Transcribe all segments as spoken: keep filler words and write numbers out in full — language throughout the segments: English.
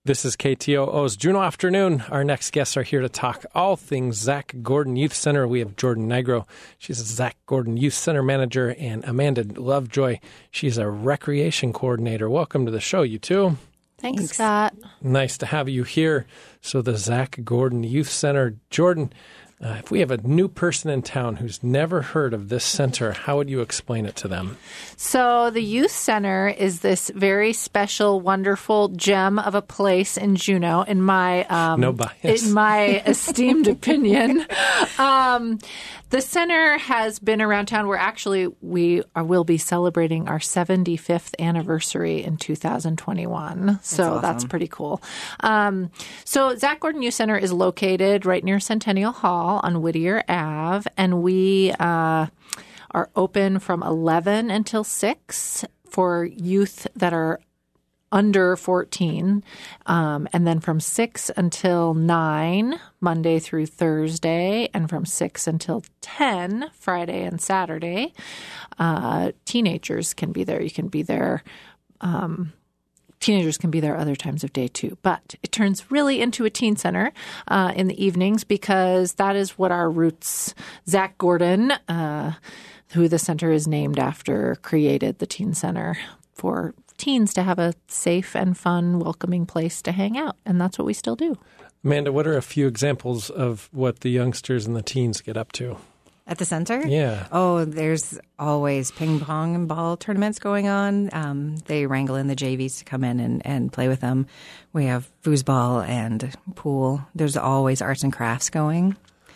This is K T O O's Juneau Afternoon. Our next guests are here to talk all things Zach Gordon Youth Center. We have Jordan Negro. She's a Zach Gordon Youth Center manager, and Amanda Lovejoy. She's a recreation coordinator. Welcome to the show, you two. Thanks, Thanks, Scott. Nice to have you here. So the Zach Gordon Youth Center. Jordan, uh, if we have a new person in town who's never heard of this center, how would you explain it to them? So the Youth Center is this very special, wonderful gem of a place in Juneau, in my um, no bias. in my esteemed opinion. Um, the center has been around town. We're actually we are, will be celebrating our seventy-fifth anniversary in two thousand twenty-one. That's so awesome. That's pretty cool. Um, so Zach Gordon Youth Center is located right near Centennial Hall on Whittier Avenue, and we uh, are open from eleven until six for youth that are under fourteen, um, and then from six until nine, Monday through Thursday, and from six until ten, Friday and Saturday. Uh, teenagers can be there. You can be there. Um, Teenagers can be there other times of day too, but it turns really into a teen center uh, in the evenings because that is what our roots. Zach Gordon, uh, who the center is named after, created the teen center for teens to have a safe and fun, welcoming place to hang out, and that's what we still do. Amanda, what are a few examples of what the youngsters and the teens get up to? At the center? Yeah. Oh, there's always ping pong and ball tournaments going on. Um, they wrangle in the J Vs to come in and, and play with them. We have foosball and pool. There's always arts and crafts going.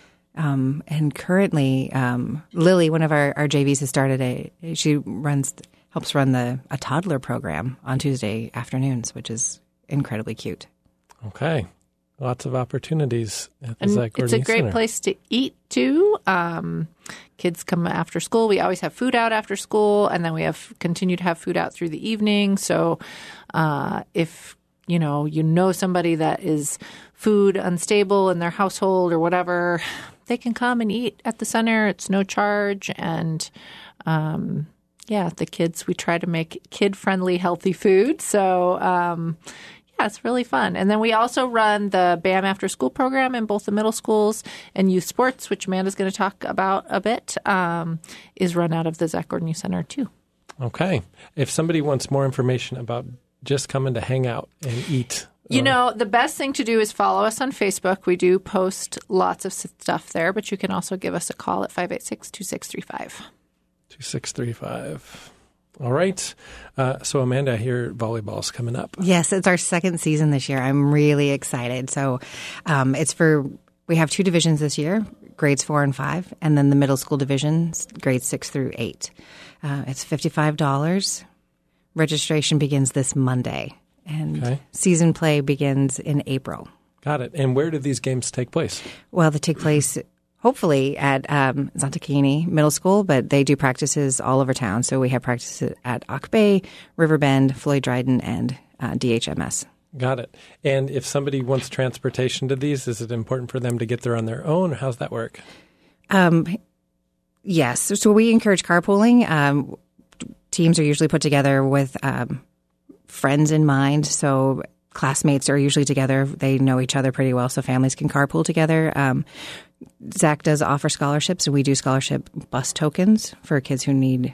Um, and currently, um, Lily, one of our, our J Vs, has started a, she runs, helps run the a toddler program on Tuesday afternoons, which is incredibly cute. Okay. Lots of opportunities at the and Zach Gordon It's a Youth great Center. place to eat, too. Um, kids come after school. We always have food out after school, and then we have continue to have food out through the evening. So uh, if, you know, you know somebody that is food unstable in their household or whatever, they can come and eat at the center. It's no charge. And, um, yeah, the kids, we try to make kid-friendly, healthy food. So, um yeah, it's really fun. And then we also run the B A M After School program in both the middle schools, and youth sports, which Amanda's going to talk about a bit, um, is run out of the Zach Gordon Youth Center too. Okay. If somebody wants more information about just coming to hang out and eat. You know, the best thing to do is follow us on Facebook. We do post lots of stuff there, but you can also give us a call at five eight six, two six three five. two six three five. All right. Uh, so, Amanda, I hear volleyball's coming up. Yes, it's our second season this year. I'm really excited. So um, it's for, we have two divisions this year, grades four and five, and then the middle school divisions, grades six through eight. Uh, it's fifty-five dollars. Registration begins this Monday, and okay. Season play begins in April. Got it. And where do these games take place? Well, they take place hopefully at um, Zontakini Middle School, but they do practices all over town. So we have practices at Ock Bay, Riverbend, Floyd Dryden, and uh, D H M S. Got it. And if somebody wants transportation to these, is it important for them to get there on their own? Or how's that work? Um, yes. So we encourage carpooling. Um, teams are usually put together with um, friends in mind. So classmates are usually together. They know each other pretty well, so families can carpool together. Um, Zach does offer scholarships, and we do scholarship bus tokens for kids who need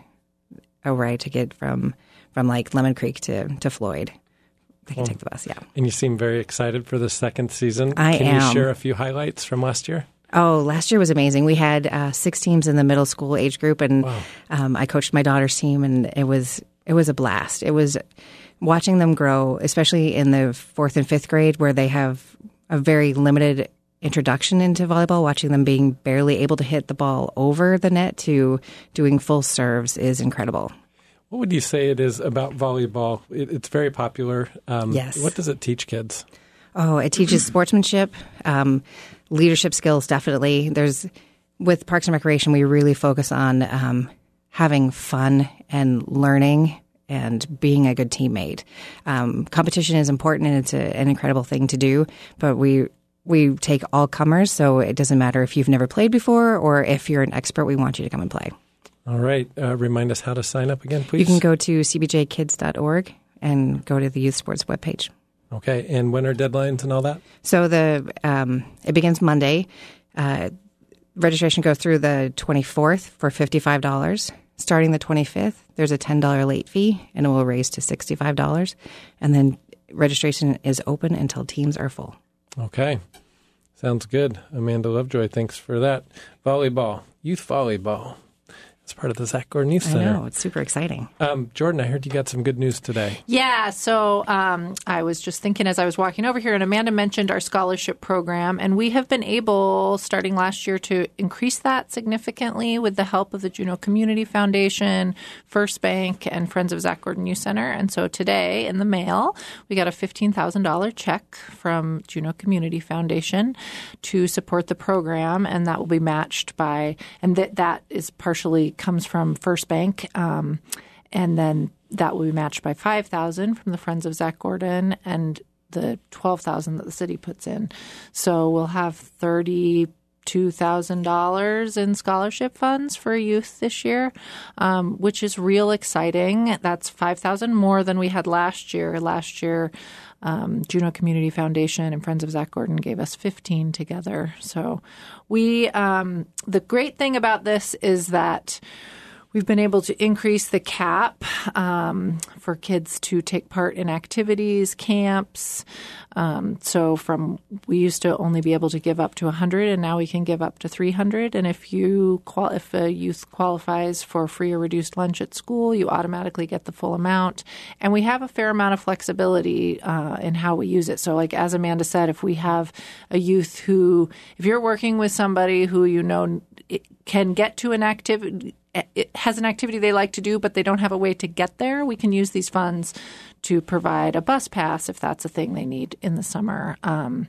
a ride to get from from like Lemon Creek to, to Floyd. They can well, take the bus, yeah. And you seem very excited for the second season. I can am. you share a few highlights from last year? Oh, last year was amazing. We had uh, six teams in the middle school age group, and wow. um, I coached my daughter's team, and it was it was a blast. It was watching them grow, especially in the fourth and fifth grade, where they have a very limited introduction into volleyball. Watching them being barely able to hit the ball over the net to doing full serves is incredible. What would you say it is about volleyball? It, it's very popular. Um, yes. What does it teach kids? Oh, it teaches sportsmanship, um, leadership skills, definitely. There's with Parks and Recreation, we really focus on um, having fun and learning and being a good teammate. Um, competition is important, and it's a, an incredible thing to do, but we we take all comers, so it doesn't matter if you've never played before or if you're an expert, we want you to come and play. All right. Uh, remind us how to sign up again, please. You can go to c b j kids dot org and go to the youth sports webpage. Okay, and when are deadlines and all that? So the um, it begins Monday. Uh, registration goes through the twenty-fourth for fifty-five dollars. Starting the twenty-fifth, there's a ten dollars late fee, and it will raise to sixty-five dollars. And then registration is open until teams are full. Okay. Sounds good. Amanda Lovejoy, thanks for that. Volleyball, youth volleyball. It's part of the Zach Gordon Youth Center. I know. It's super exciting. Um, Jordan, I heard you got some good news today. Yeah. So um, I was just thinking as I was walking over here, and Amanda mentioned our scholarship program, and we have been able, starting last year, to increase that significantly with the help of the Juneau Community Foundation, First Bank, and Friends of Zach Gordon Youth Center. And so today in the mail, we got a fifteen thousand dollars check from Juneau Community Foundation to support the program, and that will be matched by, and that that is partially comes from First Bank, um, and then that will be matched by five thousand dollars from the Friends of Zach Gordon and the twelve thousand dollars that the city puts in. So we'll have thirty-two thousand dollars in scholarship funds for youth this year, um, which is real exciting. That's five thousand dollars more than we had last year. Last year, Um, Juneau Community Foundation and Friends of Zach Gordon gave us fifteen together. So we, um, the great thing about this is that we've been able to increase the cap um, for kids to take part in activities, camps. Um, so from we used to only be able to give up to one hundred, and now we can give up to three hundred. And if you qual- if a youth qualifies for free or reduced lunch at school, you automatically get the full amount. And we have a fair amount of flexibility uh, in how we use it. So, like as Amanda said, if we have a youth who, if you're working with somebody who you know can get to an activity. It has an activity they like to do, but they don't have a way to get there, we can use these funds to provide a bus pass if that's a thing they need in the summer. Um,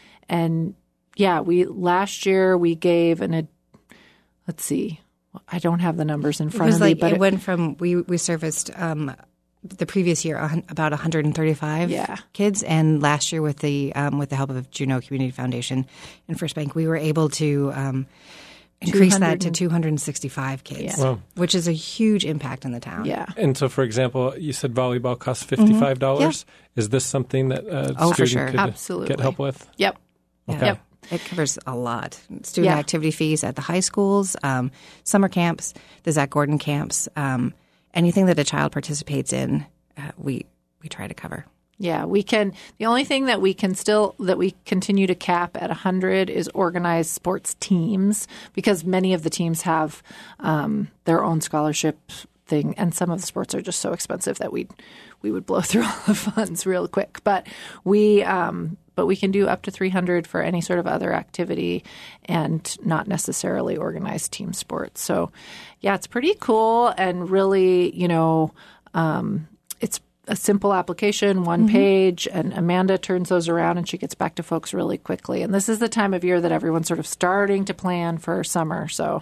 and yeah, we last year we gave an, a, let's see, I don't have the numbers in front it was of like, me, but it, it went from we we serviced um, the previous year uh, about one hundred thirty-five Yeah. kids, and last year with the um, with the help of Juneau Community Foundation and First Bank, we were able to. Um, Increase that to two hundred sixty-five kids, Yeah. Wow. which is a huge impact in the town. yeah. And so, for example, you said volleyball costs fifty-five dollars. Yeah. Is this something that a Oh, for student sure. could Absolutely. get help with? Yep. Yeah. Yep. It covers a lot. Student Yeah. activity fees at the high schools, um, summer camps, the Zach Gordon camps, um, anything that a child participates in, uh, we we try to cover. Yeah, we can. The only thing that we can still that we continue to cap at one hundred is organized sports teams, because many of the teams have um, their own scholarship thing, and some of the sports are just so expensive that we we would blow through all the funds real quick. But we um, but we can do up to three hundred for any sort of other activity, and not necessarily organized team sports. So yeah, it's pretty cool, and really, you know, um, it's a simple application, one mm-hmm. page, and Amanda turns those around and she gets back to folks really quickly. And this is the time of year that everyone's sort of starting to plan for summer. So,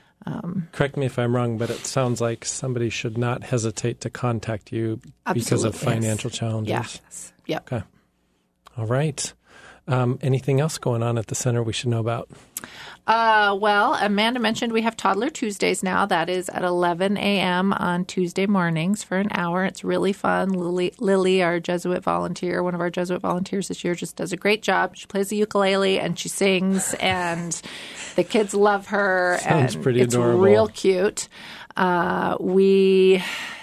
um, correct me if I'm wrong, but it sounds like somebody should not hesitate to contact you because of financial yes. challenges. Yes. Yep. Okay. All right. Um, anything else going on at the center we should know about? Uh, well, Amanda mentioned we have Toddler Tuesdays now. That is at eleven a.m. on Tuesday mornings for an hour. It's really fun. Lily, Lily, our Jesuit volunteer, one of our Jesuit volunteers this year, just does a great job. She plays the ukulele and she sings, and the kids love her. Sounds and pretty it's adorable. Real cute. Uh, we...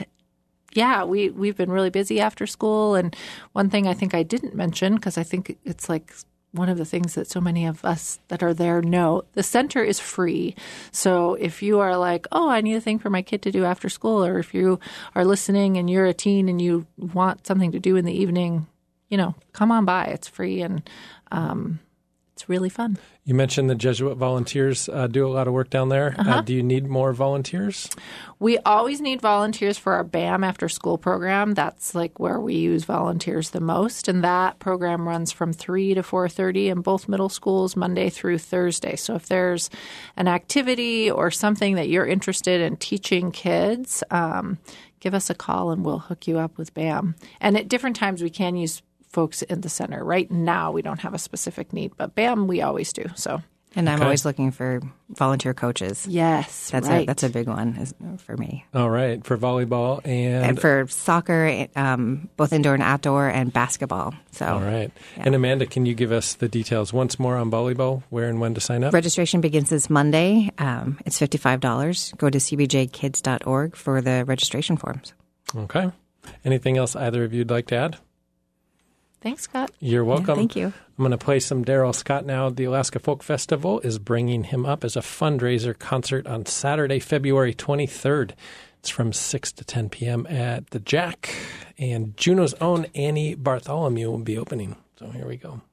Yeah, we, we've been really busy after school. And one thing I think I didn't mention, because I think it's like one of the things that so many of us that are there know, the center is free. So if you are like, oh, I need a thing for my kid to do after school, or if you are listening and you're a teen and you want something to do in the evening, you know, come on by. It's free, and um, it's really fun. You mentioned the Jesuit volunteers uh, do a lot of work down there. Uh-huh. Uh, do you need more volunteers? We always need volunteers for our B A M after school program. That's like where we use volunteers the most. And that program runs from three to four thirty in both middle schools, Monday through Thursday. So if there's an activity or something that you're interested in teaching kids, um, give us a call and we'll hook you up with B A M. And at different times we can use folks in the center. Right now, we don't have a specific need, but B A M, we always do. So, And I'm Okay. always looking for volunteer coaches. Yes, That's right. a that's a big one is, for me. All right, for volleyball and, And for soccer, um, both indoor and outdoor, and basketball. So all right. And Amanda, can you give us the details once more on volleyball, where and when to sign up? registration begins this Monday. Um, it's fifty-five dollars. Go to c b j kids dot org for the registration forms. Okay. Anything else either of you'd like to add? Thanks, Scott. You're welcome. Yeah, thank you. I'm going to play some Daryl Scott now. The Alaska Folk Festival is bringing him up as a fundraiser concert on Saturday, February twenty-third. It's from six to ten p.m. at the Jack, and Juneau's own Annie Bartholomew will be opening. So here we go.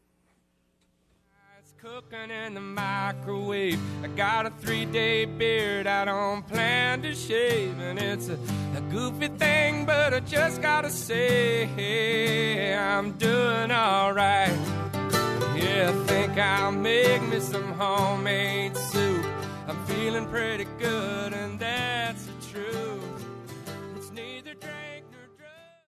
It's cooking in the microwave. I got a three-day beard I don't plan to shave, and it's a, a goofy thing, but I just gotta say I'm doing all right. Yeah, I think I'll make me some homemade soup. I'm feeling pretty good, and that's the truth.